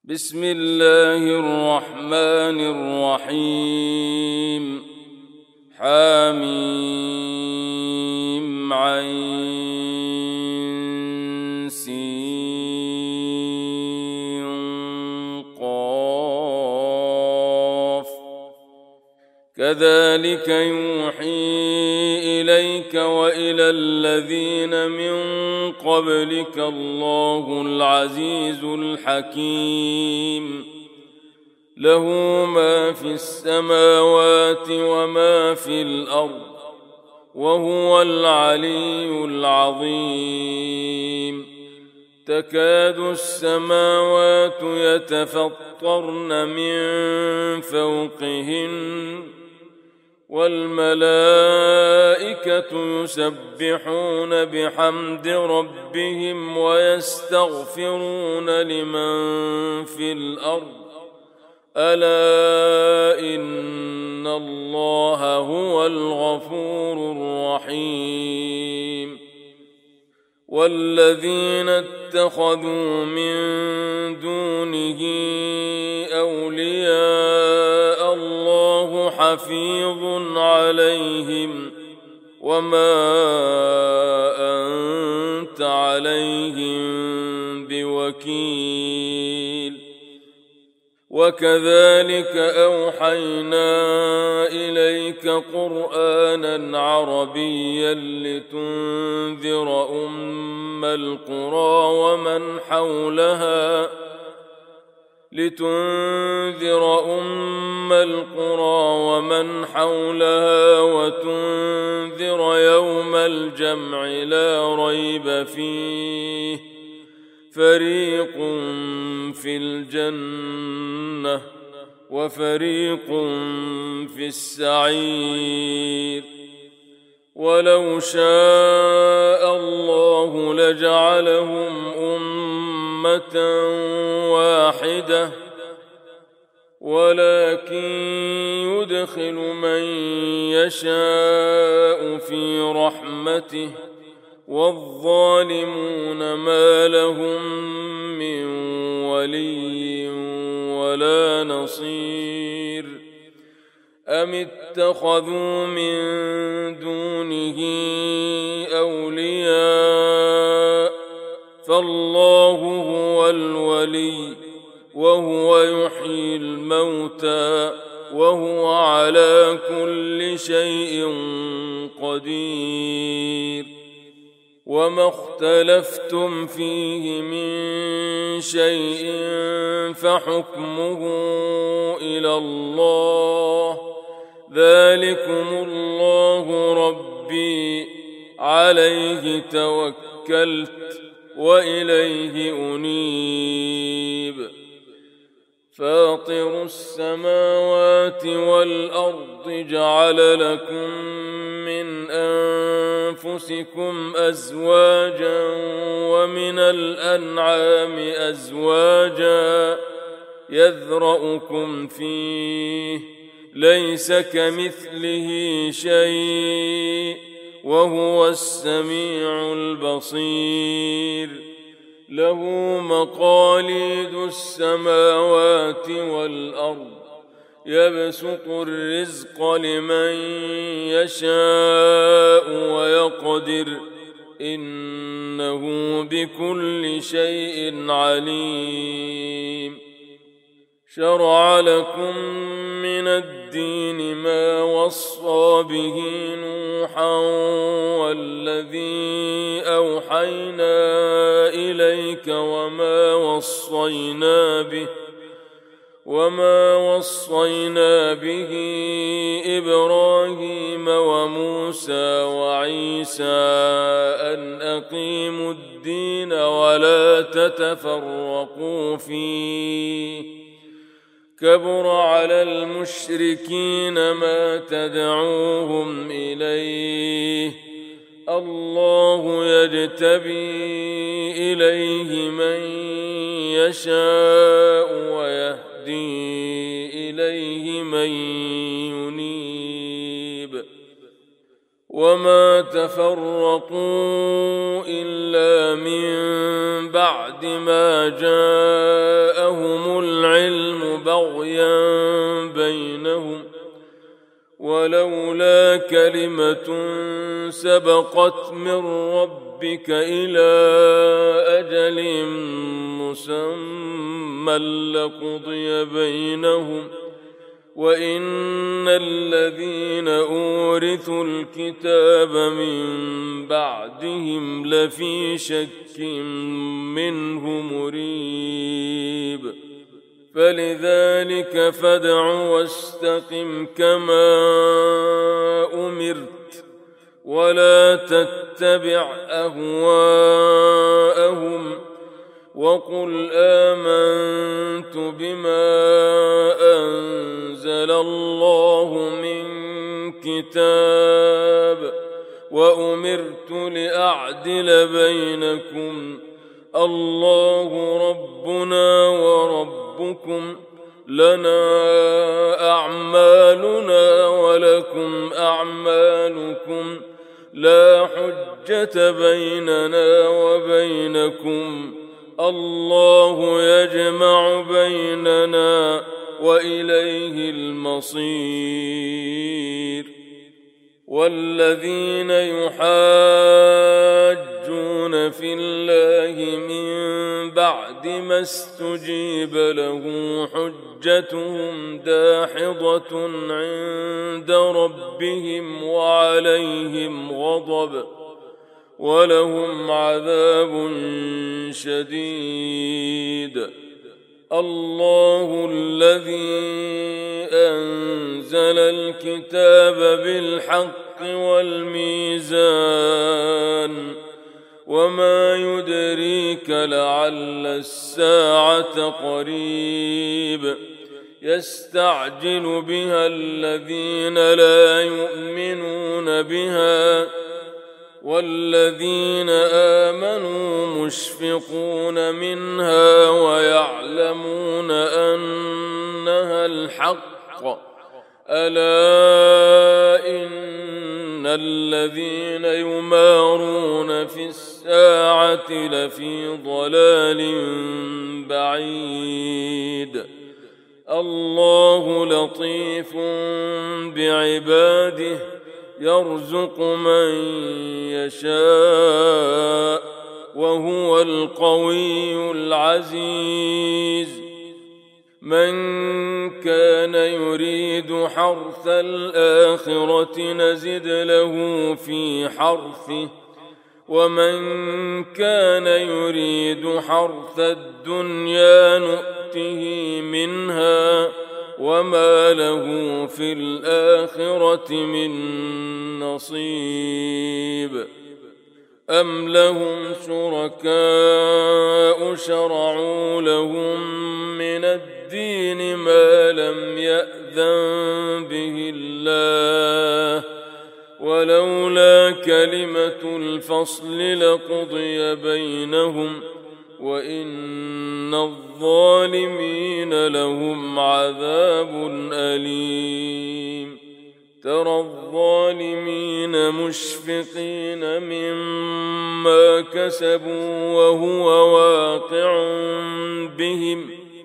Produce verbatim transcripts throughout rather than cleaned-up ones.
بسم الله الرحمن الرحيم. حاميم عين سين قاف. كذلك يوحي إليك وإلى الذين من قبلك الله العزيز الحكيم. له ما في السماوات وما في الأرض وهو العلي العظيم. تكاد السماوات يتفطرن من فوقهن والملائكة يسبحون بحمد ربهم ويستغفرون لمن في الأرض ألا إن الله هو الغفور الرحيم. والذين اتخذوا من دونه أولياء الله حفيظ عليهم وما أنت عليهم بوكيل. وكذلك أوحينا إليك قرآنا عربيا لتنذر أم القرى ومن حولها لتنذر أم القرى ومن حولها وتنذر يوم الجمع لا ريب فيه فريق في الجنة وفريق في السعير. ولو شاء الله لجعلهم أمة واحدة ولكن يدخل من يشاء في رحمته والظالمون ما لهم من ولي ولا نصير. أم اتخذوا من دونه أولياء فالله هو الولي وهو يحيي الموتى وهو على كل شيء قدير. وما اختلفتم فيه من شيء فحكمه إلى الله ذلكم الله ربي عليه توكلت وإليه أنيب. فاطر السماوات والأرض جعل لكم من أنفسكم أزواجا ومن الأنعام أزواجا يذرأكم فيه ليس كمثله شيء وهو السميع البصير. له مقاليد السماوات والأرض يبسط الرزق لمن يشاء ويقدر إنه بكل شيء عليم. شرع لكم من الدين ما وصى به نوحا والذي أوحينا إليك وما وصينا به وما وصينا به إبراهيم وموسى وعيسى أن أقيموا الدين ولا تتفرقوا فيه. كبر على المشركين ما تدعوهم إليه الله يجتبي إليه من يشاء ويهدي إليه من ينيب. وما تفرقوا إلا من بعد ما جاءهم بغيا بينهم ولولا كلمة سبقت من ربك إلى أجل مسمى لقضي بينهم وإن الذين أورثوا الكتاب من بعدهم لفي شك منه مريب فلذلك فادع واستقم كما أمرت ولا تتبع أهواءهم وقل آمنت بما أنزل الله من كتاب وأمرت لأعدل بينكم الله ربنا وربكم لنا أعمالنا ولكم أعمالكم لا حجة بيننا وبينكم الله يجمع بيننا وإليه المصير والذين يحاجون في الله من بعد ما استجيب له حجتهم داحضة عند ربهم وعليهم غضب ولهم عذاب شديد الله الذي أنزل الكتاب بالحق والميزان وما يدريك لعل الساعة قريب يستعجل بها الذين لا يؤمنون بها والذين آمنوا مشفقون منها ويعلمون أنها الحق ألا إن الذين يمارون في الساعة لفي ضلال بعيد الله لطيف بعباده يرزق من يشاء وهو القوي العزيز من كان يريد حرث الآخرة نزد له في حرثه ومن كان يريد حرث الدنيا نؤته منها وما له في الآخرة من نصيب أم لهم شركاء شرعوا لهم من الدين ما لم يأذن به الله ولولا كلمة الفصل لقضي بينهم وإن الظالمين لهم عذاب أليم ترى الظالمين مشفقين مما كسبوا وهو واقع بهم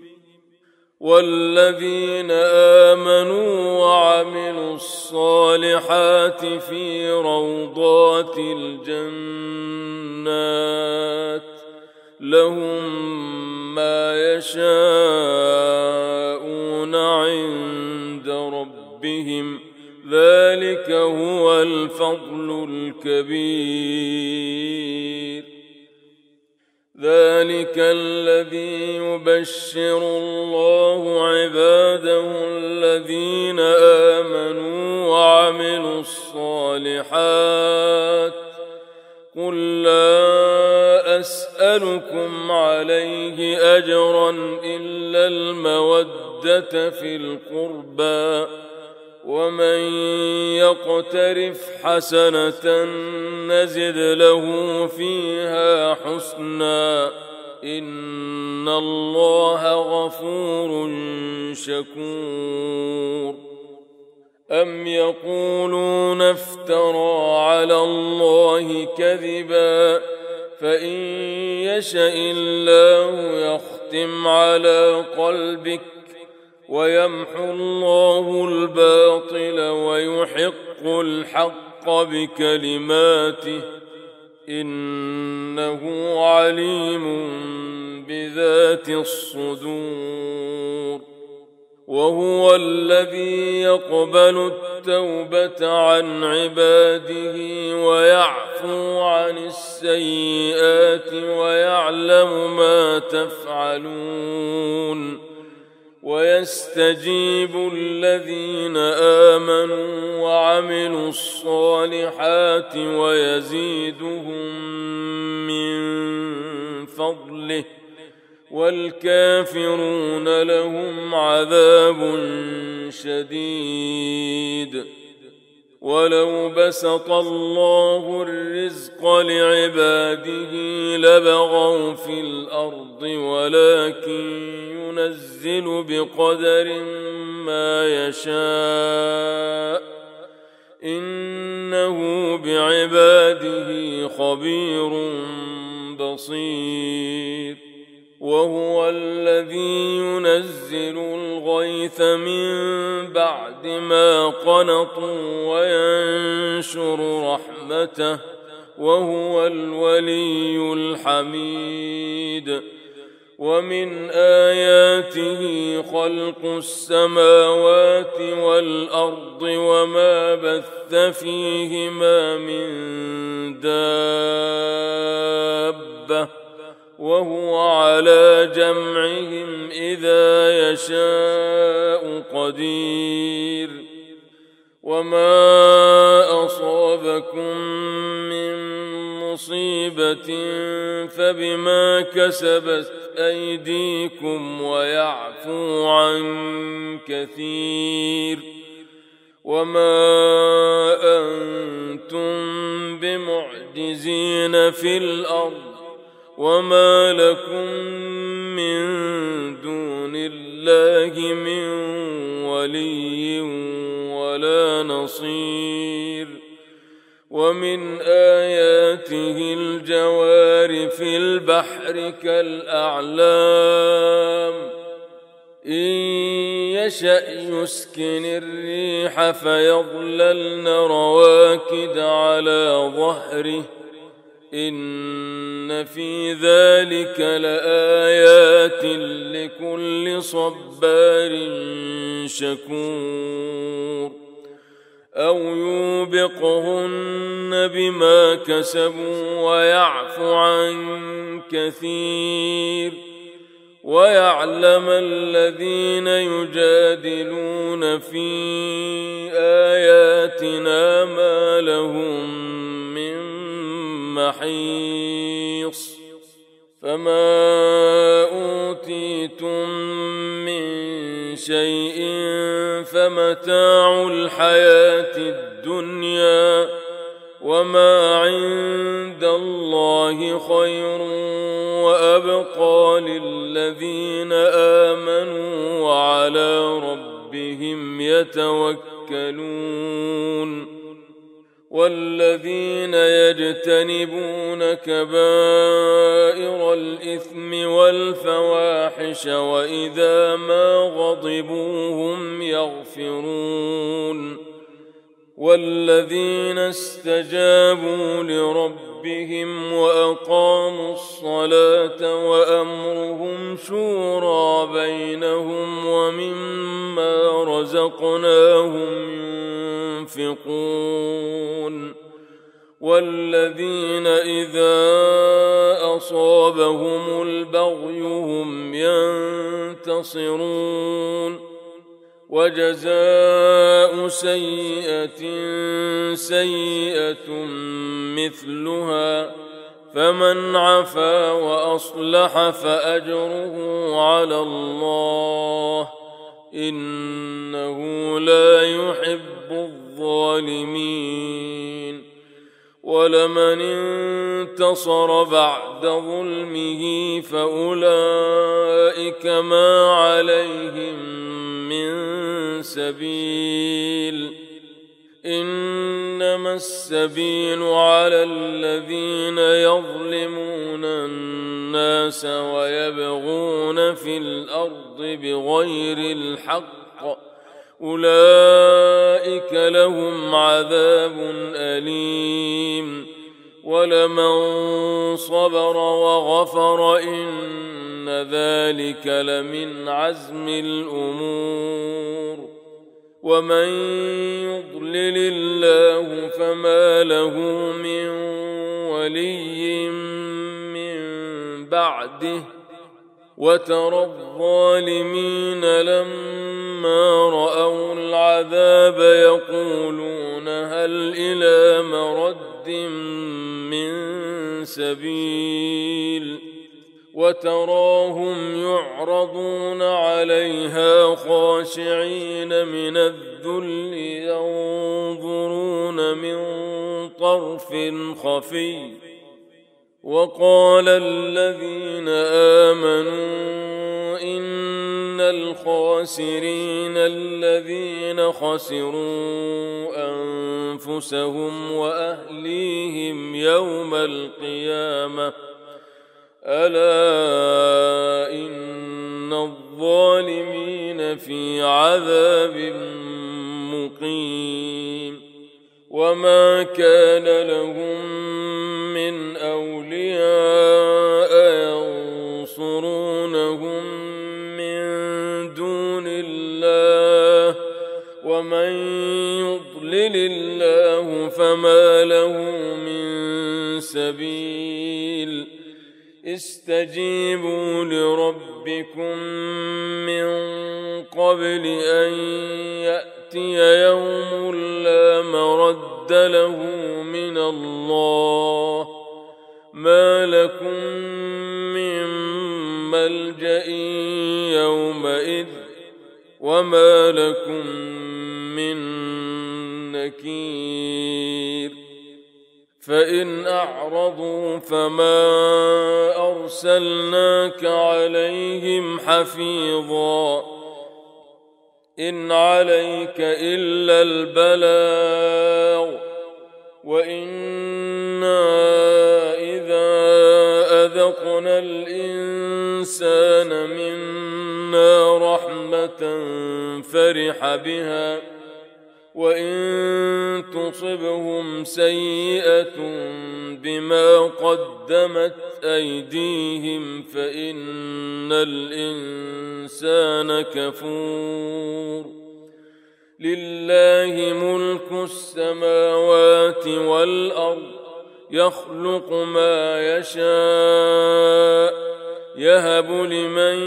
والذين آمنوا وعملوا الصالحات في روضات الجنات لهم ما يشاءون عند ربهم ذلك هو الفضل الكبير ذلك الذي يبشر الله عباده الذين آمنوا وعملوا الصالحات قل لا أسألكم عليه أجرا إلا المودة في القربى ومن يقترف حسنة نزد له فيها حسنا إن الله غفور شكور أم يقولون افترى على الله كذبا فإن يشأ الله يختم على قلبك ويمحو الله الباطل ويحق الحق بكلماته إنه عليم بذات الصدور وهو الذي يقبل التوبة عن عباده ويعفو عن السيئات ويعلم ما تفعلون ويستجيب الذين آمنوا وعملوا الصالحات ويزيدهم من فضله والكافرون لهم عذاب شديد ولو بسط الله الرزق لعباده لبغوا في الأرض ولكن ينزل بقدر ما يشاء إنه بعباده خبير بصير وهو الذي ينزل الغيث من بعد ما قنطوا وينشر رحمته وهو الولي الحميد ومن آياته خلق السماوات والأرض وما بث فيهما من دابة وهو على جمعهم إذا يشاء قدير وما أصابكم من مصيبة فبما كسبت أيديكم ويعفو عن كثير وما أنتم بمعجزين في الأرض وما لكم من دون الله من ولي ولا نصير ومن آياته الجوار في البحر كالأعلام إن يشأ يسكن الريح فيظللن رواكد على ظهره إن في ذلك لآيات لكل صبار شكور أو يوبقهن بما كسبوا ويعفو عن كثير ويعلم الذين يجادلون في آياتنا ما لهم من محيص فما أوتيتم من شيء فمتاع الحياة الدنيا وما عند الله خير وأبقى للذين آمنوا وعلى ربهم يتوكلون والذين يجتنبون كبائر الإثم والفواحش وإذا ما غضبوا هم يغفرون والذين استجابوا لربهم وأقاموا الصلاة وأمرهم شورى بينهم ومما رزقناهم ينفقون والذين إذا أصابهم البغي هم ينتصرون وجزاء سيئة سيئة مثلها فمن عفا وأصلح فأجره على الله إنه لا يحب الظالمين ولمن انتصر بعد ظلمه فأولئك ما عليهم من سبيل إنما السبيل على الذين يظلمون الناس الناس ويبغون في الأرض بغير الحق أولئك لهم عذاب أليم ولمن صبر وغفر إن ذلك لمن عزم الأمور ومن يضلل الله فما له من ولي من بعده وترى الظالمين لما رأوا العذاب يقولون هل إلى مرد من سبيل وتراهم يعرضون عليها خاشعين من الذل ينظرون من طرف خفي وقال الذين آمنوا إن الخاسرين الذين خسروا أنفسهم وأهليهم يوم القيامة ألا إن الظالمين في عذاب مقيم وما كان لهم من أولياء ينصرونهم من دون الله ومن يضلل الله فما له من سبيل استجيبوا لربكم من قبل أن يأتي يوم لا مرد له من الله ما لكم من ملجأ يومئذ وما لكم من نكير فإن أعرضوا فما أرسلناك عليهم حفيظا إن عليك إلا البلاغ وإنا إذا أذقنا الإنسان منا رحمة فرح بها وإن تصبهم سيئة بما قدمت أيديهم فإن الإنسان كفور لله ملك السماوات والأرض يخلق ما يشاء يهب لمن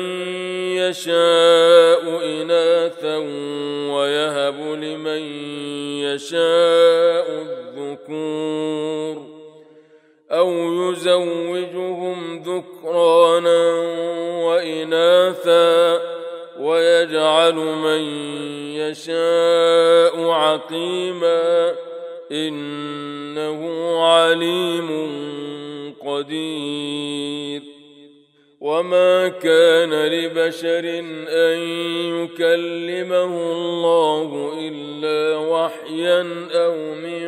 يشاء إناثا ويهب لمن يشاء الذكور أو يزوجهم ذكرانا وإناثا ويجعل من يشاء عقيما إنه عليم قدير وما كان لبشر أن يكلمه الله إلا وحيا أو من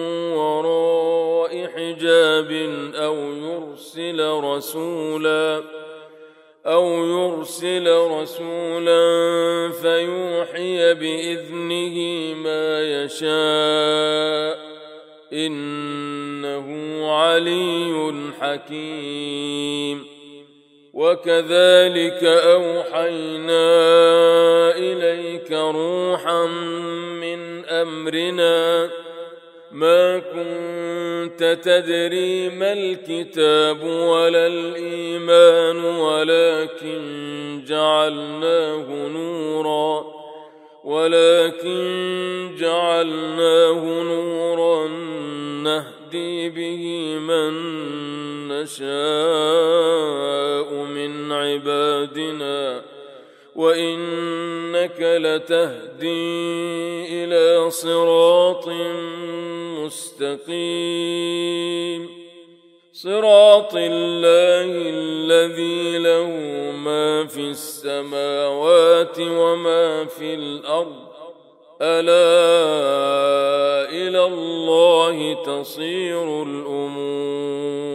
وراء حجاب أو يرسل رسولا أو يرسل رسولا فيوحي بإذنه ما يشاء إنه علي حكيم وكذلك أوحينا إليك روحا من أمرنا ما كنت تدري ما الكتاب ولا الإيمان ولكن جعلناه نورا ولكن جعلناه نورا نهدي به من نشاء من عبادنا وإنك لتهدي إلى صراط مستقيم صراط الله الذي له ما في السماوات وما في الأرض ألا إلى الله تصير الأمور